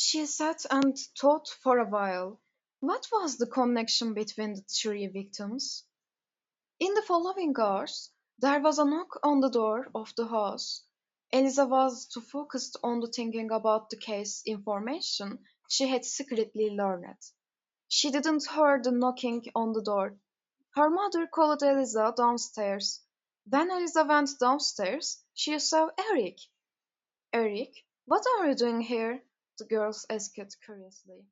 She sat and thought for a while. What was the connection between the three victims? In the following hours, there was a knock on the door of the house. Eliza was too focused on the thinking about the case information she had secretly learned. She didn't hear the knocking on the door. Her mother called Eliza downstairs. When Eliza went downstairs, she saw Eric. Eric, what are you doing here? The girls asked curiously.